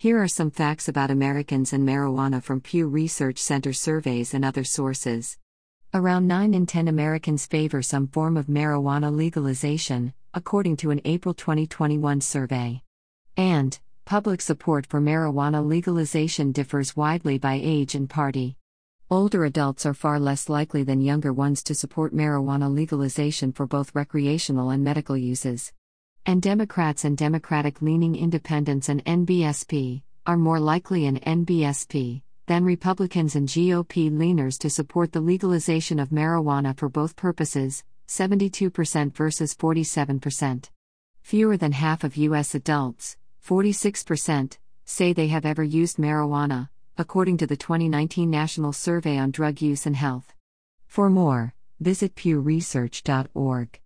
Here are some facts about Americans and marijuana from Pew Research Center surveys and other sources. Around 9 in 10 Americans favor some form of marijuana legalization, according to an April 2021 survey. And, public support for marijuana legalization differs widely by age and party. Older adults are far less likely than younger ones to support marijuana legalization for both recreational and medical uses. And Democrats and Democratic-leaning independents and NBSP are more likely in NBSP than Republicans and GOP leaners to support the legalization of marijuana for both purposes, 72% versus 47%. Fewer than half of U.S. adults, 46%, say they have ever used marijuana, according to the 2019 National Survey on Drug Use and Health. For more, visit pewresearch.org.